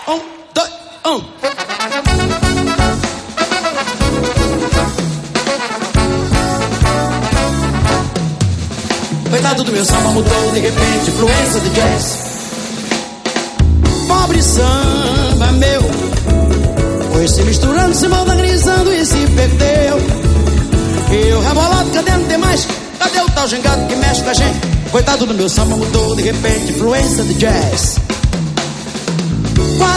dois, Coitado do meu samba mudou de repente, influência de jazz. Pobre samba meu, foi se misturando, se modernizando e se perdeu. E eu rebolado, cadê não tem mais? Cadê o tal gingado que mexe com a gente? Coitado do meu samba mudou de repente, influência de jazz.